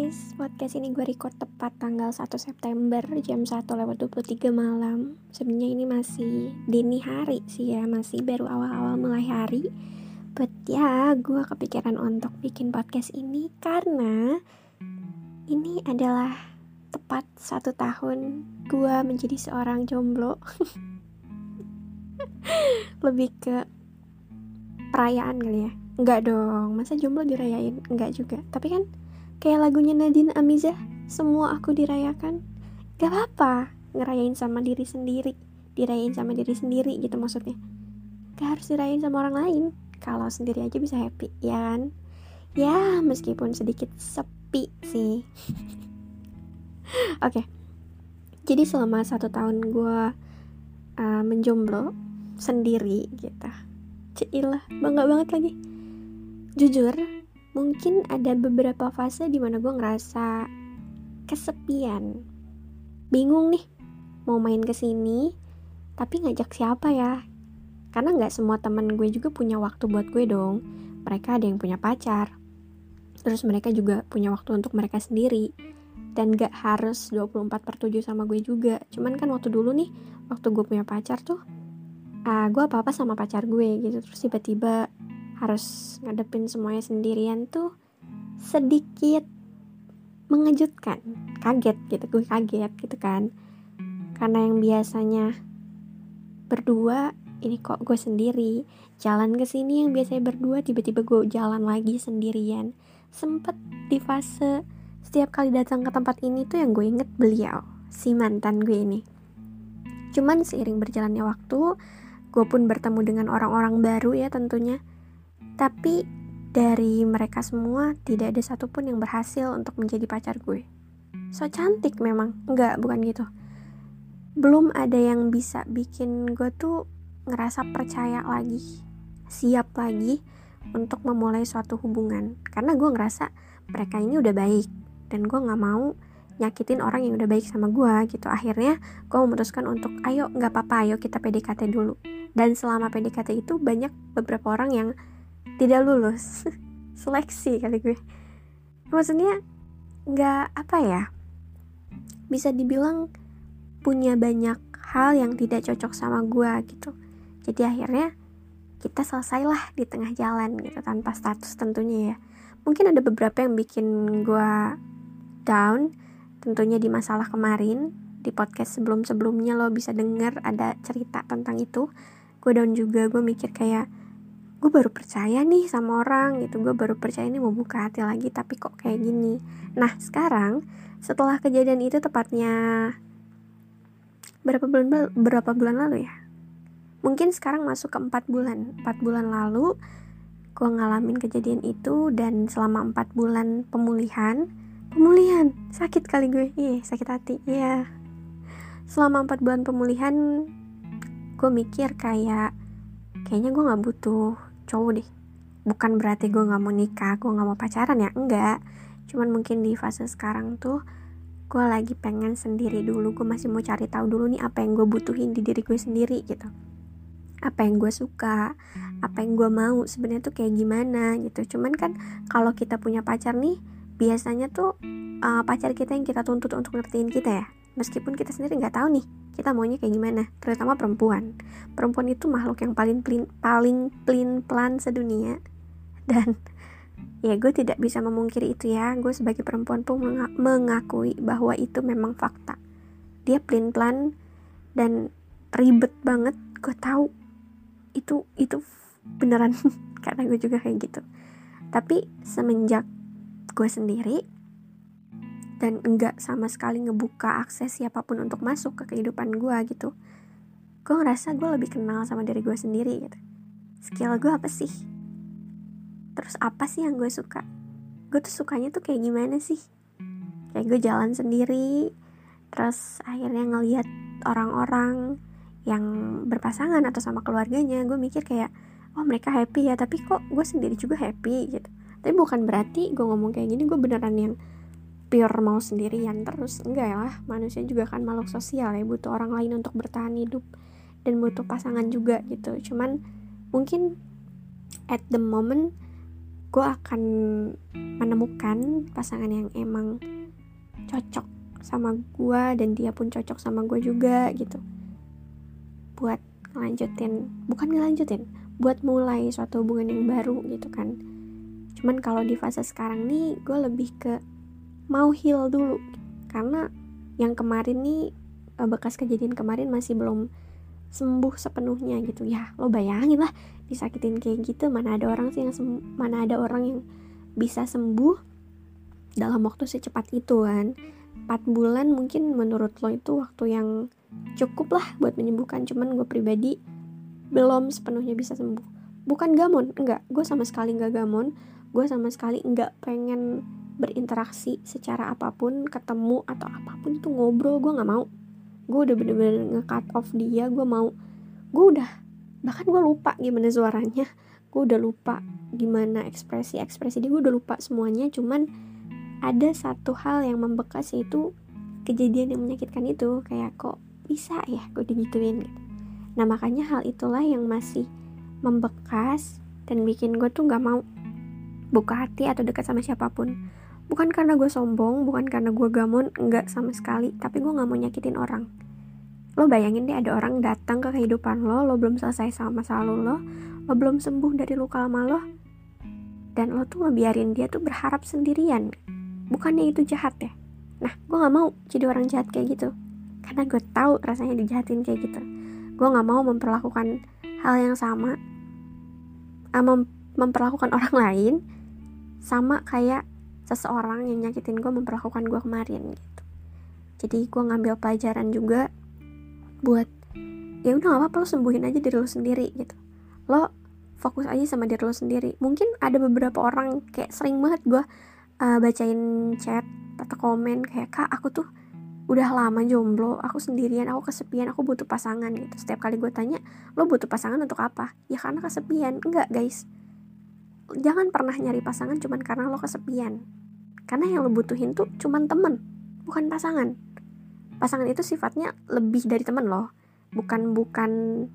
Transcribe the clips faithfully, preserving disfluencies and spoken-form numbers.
guys, podcast ini gue record tepat tanggal satu September jam satu lewat dua puluh tiga malam. Sebenarnya ini masih dini hari sih ya, masih baru awal-awal mulai hari. But ya, gue kepikiran untuk bikin podcast ini karena ini adalah tepat satu tahun gue menjadi seorang jomblo. Lebih ke perayaan kali ya. Enggak dong, masa jomblo dirayain? Enggak juga, tapi kan kayak lagunya Nadine Amizah, semua aku dirayakan. Gak apa-apa ngerayain sama diri sendiri, dirayain sama diri sendiri gitu maksudnya. Gak harus dirayain sama orang lain, kalau sendiri aja bisa happy, ya kan? Ya meskipun sedikit sepi sih. Oke, okay. Jadi selama satu tahun gue uh, menjomblo sendiri gitu. Cilah, bangga banget lagi. Jujur, mungkin ada beberapa fase di mana gue ngerasa kesepian. Bingung nih, mau main kesini, tapi ngajak siapa ya? Karena gak semua teman gue juga punya waktu buat gue dong. Mereka ada yang punya pacar. Terus mereka juga punya waktu untuk mereka sendiri. Dan gak harus dua puluh empat per tujuh sama gue juga. Cuman kan waktu dulu nih, waktu gue punya pacar tuh, uh, gue apa-apa sama pacar gue gitu. Terus tiba-tiba harus ngadepin semuanya sendirian tuh sedikit mengejutkan, kaget gitu, gue kaget gitu kan, karena yang biasanya berdua, ini kok gue sendiri, jalan kesini yang biasanya berdua, tiba-tiba gue jalan lagi sendirian. Sempet di fase setiap kali datang ke tempat ini tuh yang gue inget beliau, si mantan gue ini. Cuman seiring berjalannya waktu, gue pun bertemu dengan orang-orang baru ya tentunya. Tapi dari mereka semua tidak ada satupun yang berhasil untuk menjadi pacar gue. So cantik memang, enggak, bukan gitu. Belum ada yang bisa bikin gue tuh ngerasa percaya lagi, siap lagi untuk memulai suatu hubungan. Karena gue ngerasa mereka ini udah baik dan gue gak mau nyakitin orang yang udah baik sama gue gitu. Akhirnya gue memutuskan untuk ayo gak apa-apa, ayo kita P D K T dulu. Dan selama P D K T itu banyak beberapa orang yang tidak lulus seleksi kali gue. Maksudnya gak apa ya, bisa dibilang punya banyak hal yang tidak cocok sama gue gitu. Jadi akhirnya kita selesailah di tengah jalan gitu, tanpa status tentunya ya. Mungkin ada beberapa yang bikin gue down, tentunya di masalah kemarin. Di podcast sebelum-sebelumnya lo bisa denger ada cerita tentang itu. Gue down juga, gue mikir kayak gue baru percaya nih sama orang gitu, gue baru percaya nih mau buka hati lagi, tapi kok kayak gini. Nah sekarang setelah kejadian itu tepatnya berapa bulan berapa bulan lalu ya, mungkin sekarang masuk ke empat bulan empat bulan lalu gue ngalamin kejadian itu. Dan selama empat bulan pemulihan pemulihan sakit kali gue, iya sakit hati ya. Selama empat bulan pemulihan gue mikir kayak kayaknya gue gak butuh cowok deh. Bukan berarti gue gak mau nikah, gue gak mau pacaran ya, enggak. Cuman mungkin di fase sekarang tuh gue lagi pengen sendiri dulu. Gue masih mau cari tahu dulu nih apa yang gue butuhin di diri gue sendiri gitu. Apa yang gue suka, apa yang gue mau sebenarnya tuh kayak gimana gitu. Cuman kan kalau kita punya pacar nih, biasanya tuh uh, pacar kita yang kita tuntut untuk ngertiin kita ya. Meskipun kita sendiri gak tahu nih kita maunya kayak gimana, terutama perempuan. Perempuan itu makhluk yang paling plin, paling plin-plan sedunia. Dan ya gue tidak bisa memungkiri itu ya. Gue sebagai perempuan pun mengakui bahwa itu memang fakta. Dia plin-plan dan ribet banget. Gue tahu itu itu beneran karena gue juga kayak gitu. Tapi semenjak gue sendiri dan enggak sama sekali ngebuka akses siapapun untuk masuk ke kehidupan gue gitu, gue ngerasa gue lebih kenal sama diri gue sendiri gitu. Skill gue apa sih? Terus apa sih yang gue suka? Gue tuh sukanya tuh kayak gimana sih? Kayak gue jalan sendiri, terus akhirnya ngelihat orang-orang yang berpasangan atau sama keluarganya, gue mikir kayak oh mereka happy ya, tapi kok gue sendiri juga happy gitu. Tapi bukan berarti gue ngomong kayak gini gue beneran yang pure mau sendirian terus, enggak lah. Manusia juga kan makhluk sosial ya, butuh orang lain untuk bertahan hidup dan butuh pasangan juga gitu. Cuman mungkin at the moment gue akan menemukan pasangan yang emang cocok sama gue dan dia pun cocok sama gue juga gitu, buat ngelanjutin, bukan ngelanjutin, buat mulai suatu hubungan yang baru gitu kan. Cuman kalau di fase sekarang nih gue lebih ke mau heal dulu, karena yang kemarin nih, bekas kejadian kemarin masih belum sembuh sepenuhnya gitu ya. Lo bayangin lah, disakitin kayak gitu, mana ada orang sih yang sem- mana ada orang yang bisa sembuh dalam waktu secepat itu kan. Empat bulan mungkin menurut lo itu waktu yang cukup lah buat menyembuhkan, cuman gue pribadi belum sepenuhnya bisa sembuh. Bukan gamon, enggak, gue sama sekali enggak gamon, gue sama sekali enggak pengen berinteraksi secara apapun, ketemu atau apapun itu ngobrol, gue nggak mau. Gue udah bener-bener nge-cut off dia. Gue mau, gue udah, bahkan gue lupa gimana suaranya, gue udah lupa gimana ekspresi-ekspresi dia, gue udah lupa semuanya. Cuman ada satu hal yang membekas, yaitu kejadian yang menyakitkan itu. Kayak kok bisa ya gue digituin gitu. Nah makanya hal itulah yang masih membekas dan bikin gue tuh gak mau buka hati atau dekat sama siapapun. Bukan karena gue sombong, bukan karena gue gamon, enggak sama sekali. Tapi gue gak mau nyakitin orang. Lo bayangin deh, ada orang datang ke kehidupan lo, lo belum selesai sama masa lalu lo, lo belum sembuh dari luka lama lo, dan lo tuh ngebiarin dia tuh berharap sendirian. Bukannya itu jahat ya? Nah, gue gak mau jadi orang jahat kayak gitu, karena gue tahu rasanya dijahatin kayak gitu. Gue gak mau memperlakukan hal yang sama, mem- memperlakukan orang lain sama kayak seseorang yang nyakitin gue memperlakukan gue kemarin gitu. Jadi gue ngambil pelajaran juga buat, ya udah nggak apa-apa, lo sembuhin aja diri lo sendiri gitu. Lo fokus aja sama diri lo sendiri. Mungkin ada beberapa orang kayak sering banget gue uh, bacain chat atau komen kayak, kak aku tuh udah lama jomblo, aku sendirian, aku kesepian, aku butuh pasangan gitu. Setiap kali gue tanya, lo butuh pasangan untuk apa? Ya karena kesepian. Enggak guys, jangan pernah nyari pasangan cuman karena lo kesepian. Karena yang lo butuhin tuh cuman temen, bukan pasangan. Pasangan itu sifatnya lebih dari temen lo, bukan bukan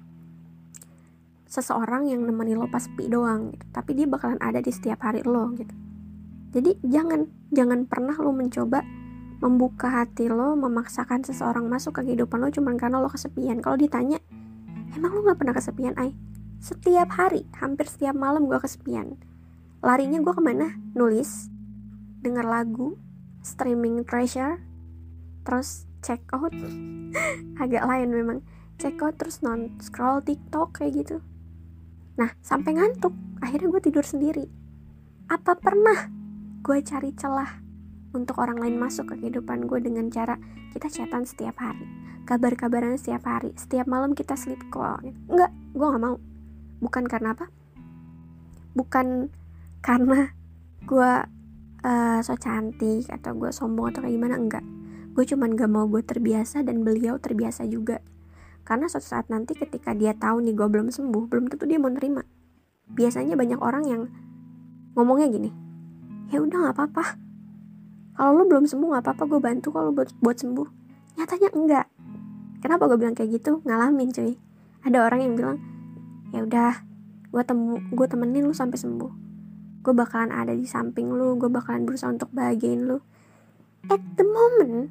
seseorang yang nemenin lo pas sepi doang gitu. Tapi dia bakalan ada di setiap hari lo gitu. Jadi jangan jangan pernah lo mencoba membuka hati lo, memaksakan seseorang masuk ke kehidupan lo cuman karena lo kesepian. Kalau ditanya, emang lo gak pernah kesepian, Ay? Setiap hari, hampir setiap malam gue kesepian. Larinya gue kemana? Nulis, denger lagu, streaming treasure, terus check out. Agak lain memang, check out terus non scroll TikTok kayak gitu. Nah sampai ngantuk, akhirnya gue tidur sendiri. Apa pernah gue cari celah untuk orang lain masuk ke kehidupan gue dengan cara kita chatan setiap hari, kabar-kabaran setiap hari, setiap malam kita sleep call? Enggak, gue gak mau. Bukan karena apa? Bukan karena gue uh, so cantik atau gue sombong atau kayak gimana, enggak. Gue cuman gak mau gue terbiasa dan beliau terbiasa juga. Karena suatu saat nanti ketika dia tahu nih gue belum sembuh, belum tentu dia mau nerima. Biasanya banyak orang yang ngomongnya gini, ya udah nggak apa-apa, kalau lo belum sembuh nggak apa-apa, gue bantu kalau buat buat sembuh. Nyatanya enggak. Kenapa gue bilang kayak gitu? Ngalamin cuy. Ada orang yang bilang, ya udah, gue temu, gue temenin lu sampai sembuh. Gue bakalan ada di samping lu, gue bakalan berusaha untuk bahagiain lu. At the moment,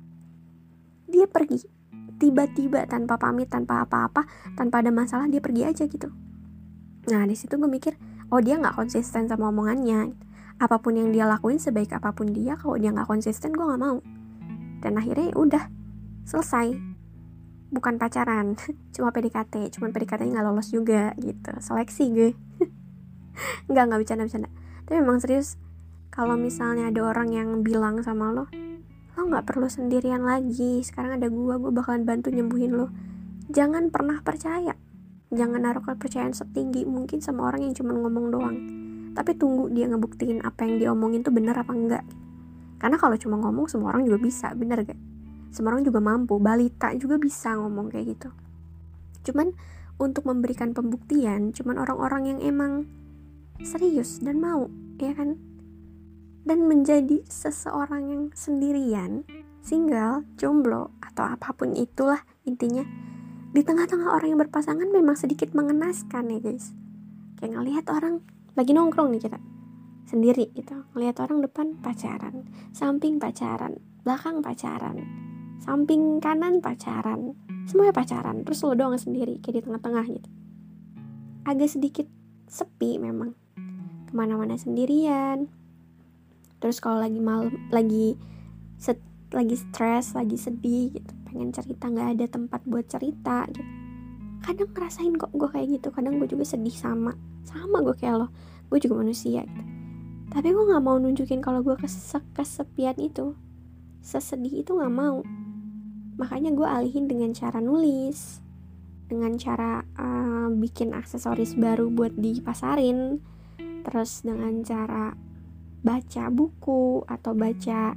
dia pergi, tiba-tiba tanpa pamit, tanpa apa-apa, tanpa ada masalah, dia pergi aja gitu. Nah di situ gue mikir, oh dia nggak konsisten sama omongannya. Apapun yang dia lakuin, sebaik apapun dia, kalau dia nggak konsisten, gue nggak mau. Dan akhirnya udah selesai. Bukan pacaran, cuma P D K T, cuma P D K T-nya nggak lolos juga gitu. Seleksi gue. Nggak nggak bercanda-bercanda. Tapi memang serius, kalau misalnya ada orang yang bilang sama lo, lo nggak perlu sendirian lagi, sekarang ada gue, gue bakalan bantu nyembuhin lo. Jangan pernah percaya. Jangan naruh kepercayaan setinggi mungkin sama orang yang cuma ngomong doang. Tapi tunggu dia ngebuktiin apa yang dia omongin tuh benar apa enggak. Karena kalau cuma ngomong semua orang juga bisa, bener gak? Semua orang juga mampu, balita juga bisa ngomong kayak gitu. Cuman untuk memberikan pembuktian, cuman orang-orang yang emang serius dan mau, ya kan? Dan menjadi seseorang yang sendirian, single, jomblo, atau apapun itulah intinya, di tengah-tengah orang yang berpasangan memang sedikit mengenaskan ya guys. Kayak ngelihat orang lagi nongkrong nih kita, sendiri gitu, ngelihat orang depan pacaran, samping pacaran, belakang pacaran, samping kanan pacaran, semuanya pacaran, terus lo doang sendiri kayak di tengah-tengah gitu. Agak sedikit sepi memang, kemana-mana sendirian. Terus kalau lagi malam, lagi set, lagi stres, lagi sedih gitu, pengen cerita nggak ada tempat buat cerita gitu. Kadang ngerasain kok gue kayak gitu, kadang gue juga sedih sama sama gue kayak lo, gue juga manusia gitu. Tapi gue nggak mau nunjukin kalau gue kes- kesepian itu, sesedih itu nggak mau. Makanya gue alihin dengan cara nulis, dengan cara uh, bikin aksesoris baru buat dipasarin, terus dengan cara baca buku atau baca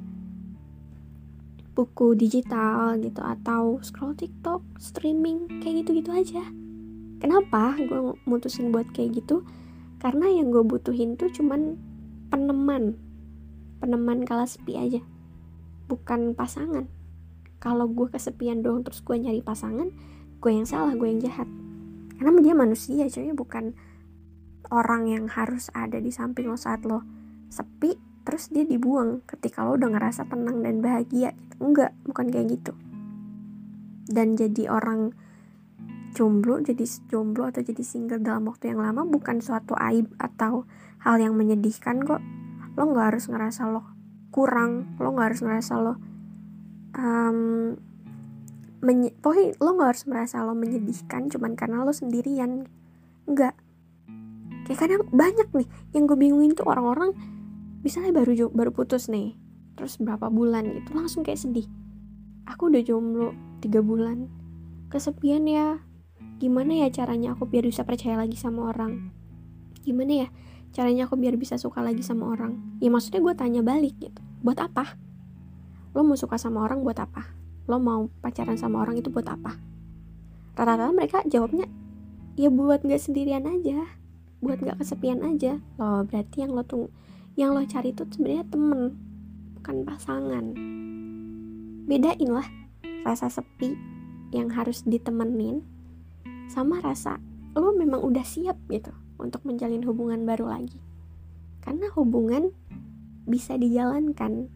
buku digital gitu, atau scroll TikTok, streaming, kayak gitu-gitu aja. Kenapa gue mutusin buat kayak gitu? Karena yang gue butuhin tuh cuman peneman, peneman kala sepi aja, bukan pasangan. Kalau gue kesepian doang terus gue nyari pasangan, gue yang salah, gue yang jahat. Karena dia manusia coy, bukan orang yang harus ada di samping lo saat lo sepi terus dia dibuang ketika lo udah ngerasa tenang dan bahagia gitu. Enggak, bukan kayak gitu. Dan jadi orang jomblo, jadi jomblo atau jadi single dalam waktu yang lama bukan suatu aib atau hal yang menyedihkan kok. Lo gak harus ngerasa lo kurang, lo gak harus ngerasa lo um, menye- pokoknya lo gak harus merasa lo menyedihkan cuman karena lo sendirian. Enggak. Kayak kadang banyak nih yang gue bingungin tuh orang-orang misalnya baru baru putus nih, terus berapa bulan gitu langsung kayak sedih. Aku udah jomblo tiga bulan, kesepian ya. Gimana ya caranya aku biar bisa percaya lagi sama orang? Gimana ya caranya aku biar bisa suka lagi sama orang? Ya maksudnya gue tanya balik gitu. Buat apa? Lo mau suka sama orang buat apa? Lo mau pacaran sama orang itu buat apa? Rata-rata mereka jawabnya ya buat gak sendirian aja, buat gak kesepian aja. Loh berarti yang lo tunggu, yang lo cari itu sebenarnya temen, bukan pasangan. Bedain lah rasa sepi yang harus ditemenin sama rasa lo memang udah siap gitu untuk menjalin hubungan baru lagi. Karena hubungan bisa dijalankan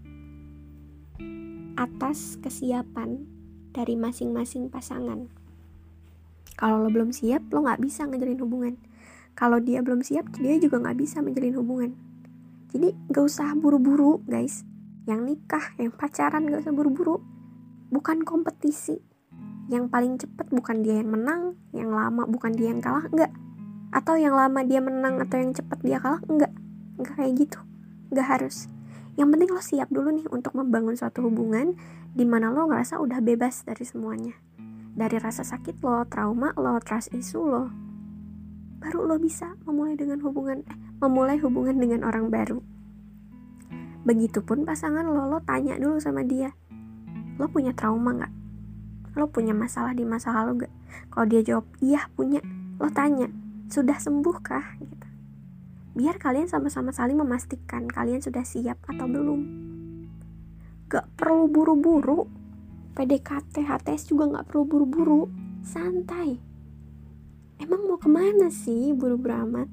atas kesiapan dari masing-masing pasangan. Kalau lo belum siap, lo gak bisa ngejalin hubungan. Kalau dia belum siap, dia juga gak bisa menjalin hubungan. Jadi gak usah buru-buru guys. Yang nikah, yang pacaran gak usah buru-buru. Bukan kompetisi. Yang paling cepat bukan dia yang menang, yang lama bukan dia yang kalah, enggak. Atau yang lama dia menang atau yang cepat dia kalah, enggak. Enggak kayak gitu. Enggak harus. Yang penting lo siap dulu nih untuk membangun suatu hubungan dimana lo ngerasa udah bebas dari semuanya. Dari rasa sakit lo, trauma lo, trust issue lo. Baru lo bisa memulai dengan hubungan eh, memulai hubungan dengan orang baru. Begitupun pasangan lo, lo tanya dulu sama dia, lo punya trauma gak? Lo punya masalah di masa lalu gak? Kalau dia jawab iya punya, lo tanya, sudah sembuh kah? Gitu. Biar kalian sama-sama saling memastikan kalian sudah siap atau belum. Gak perlu buru-buru. P D K T, H T S juga gak perlu buru-buru. Santai. Emang mau kemana sih buru-buru amat?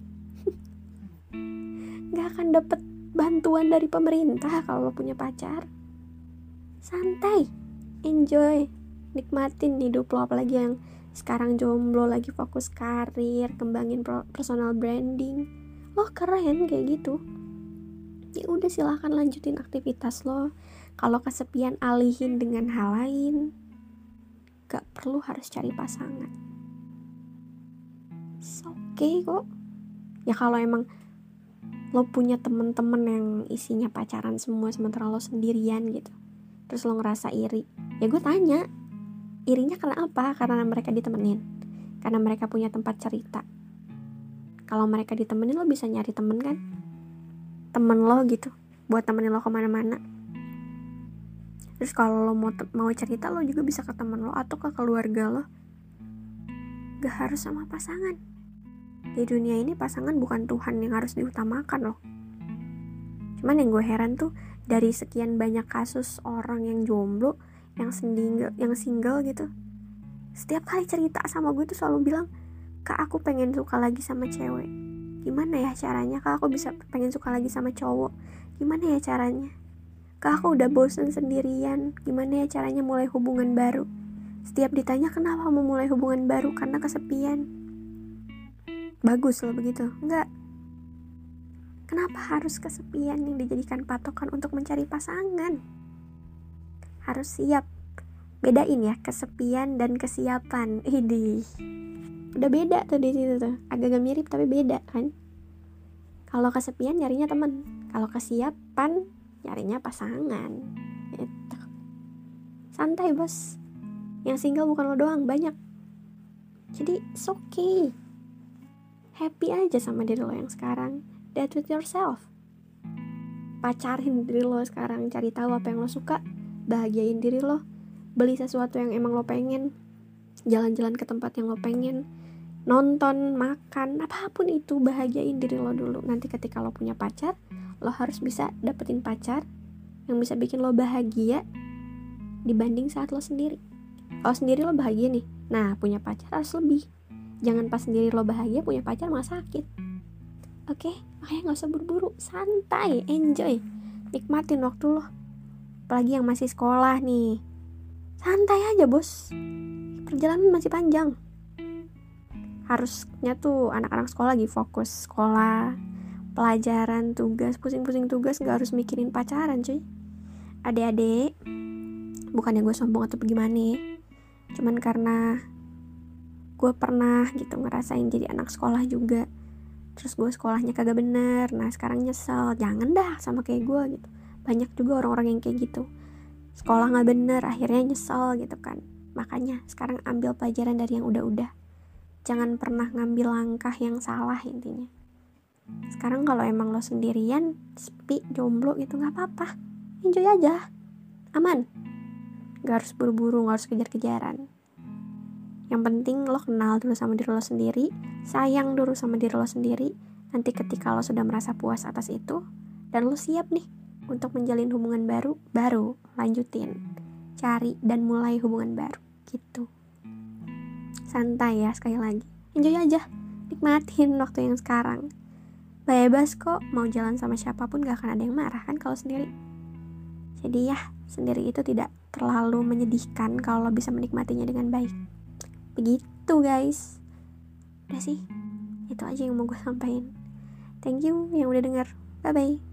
Gak akan dapet bantuan dari pemerintah kalau lo punya pacar. Santai, enjoy, nikmatin hidup lo. Apalagi yang sekarang jomblo, lagi fokus karir, kembangin personal branding. Lo keren kayak gitu. Ya udah silahkan lanjutin aktivitas lo. Kalau kesepian alihin dengan hal lain. Gak perlu harus cari pasangan. Oke okay kok. Ya kalau emang lo punya temen-temen yang isinya pacaran semua sementara lo sendirian gitu, terus lo ngerasa iri, ya gue tanya, irinya karena apa? Karena mereka ditemenin, karena mereka punya tempat cerita. Kalau mereka ditemenin, lo bisa nyari temen kan, temen lo gitu, buat temenin lo kemana-mana. Terus kalau lo mau te- mau cerita, lo juga bisa ke temen lo atau ke keluarga lo. Gak harus sama pasangan. Di dunia ini pasangan bukan Tuhan yang harus diutamakan loh. Cuman yang gue heran tuh, dari sekian banyak kasus orang yang jomblo, yang single, yang single gitu, setiap kali cerita sama gue tuh selalu bilang, Kak aku pengen suka lagi sama cewek. Gimana ya caranya Kak aku bisa pengen suka lagi sama cowok? Gimana ya caranya? Kak aku udah bosen sendirian. Gimana ya caranya mulai hubungan baru? Setiap ditanya kenapa mau mulai hubungan baru, karena kesepian. Bagus loh begitu? Enggak. Kenapa harus kesepian yang dijadikan patokan untuk mencari pasangan? Harus siap. Bedain ya kesepian dan kesiapan. Idih. Udah beda tuh di situ tuh. Agak-agak mirip tapi beda kan. Kalau kesepian nyarinya temen, kalau kesiapan nyarinya pasangan. Gitu. Santai bos. Yang single bukan lo doang, banyak. Jadi it's okay. Happy aja sama diri lo yang sekarang. Date with yourself. Pacarin diri lo sekarang, cari tahu apa yang lo suka, bahagiain diri lo. Beli sesuatu yang emang lo pengen, jalan-jalan ke tempat yang lo pengen, nonton, makan, apapun itu, bahagiain diri lo dulu. Nanti ketika lo punya pacar, lo harus bisa dapetin pacar yang bisa bikin lo bahagia dibanding saat lo sendiri. Kalau sendiri lo bahagia nih, nah punya pacar harus lebih. Jangan pas sendiri lo bahagia, punya pacar malah sakit. Oke, makanya gak usah buru-buru, santai, enjoy, nikmatin waktu lo. Apalagi yang masih sekolah nih, santai aja bos, perjalanan masih panjang. Harusnya tuh anak-anak sekolah lagi fokus sekolah, pelajaran, tugas, pusing-pusing tugas, gak harus mikirin pacaran cuy. Adik-adik, bukannya gue sombong atau bagaimana, cuman karena gue pernah gitu ngerasain jadi anak sekolah juga. Terus gue sekolahnya kagak bener, nah sekarang nyesel. Jangan dah sama kayak gue gitu. Banyak juga orang-orang yang kayak gitu, sekolah gak bener, akhirnya nyesel gitu kan. Makanya sekarang ambil pelajaran dari yang udah-udah. Jangan pernah ngambil langkah yang salah intinya. Sekarang kalau emang lo sendirian, sepi, jomblo gitu gak apa-apa, enjoy aja, aman. Gak harus buru-buru, gak harus kejar-kejaran. Yang penting lo kenal dulu sama diri lo sendiri, sayang dulu sama diri lo sendiri. Nanti ketika lo sudah merasa puas atas itu, dan lo siap nih untuk menjalin hubungan baru, baru lanjutin, cari dan mulai hubungan baru gitu. Santai ya, sekali lagi, enjoy aja, nikmatin waktu yang sekarang. Bebas kok, mau jalan sama siapapun gak akan ada yang marah kan kalau sendiri. Jadi ya, sendiri itu tidak terlalu menyedihkan kalau bisa menikmatinya dengan baik. Begitu guys. Udah sih, itu aja yang mau gue sampaikan. Thank you yang udah denger. Bye bye.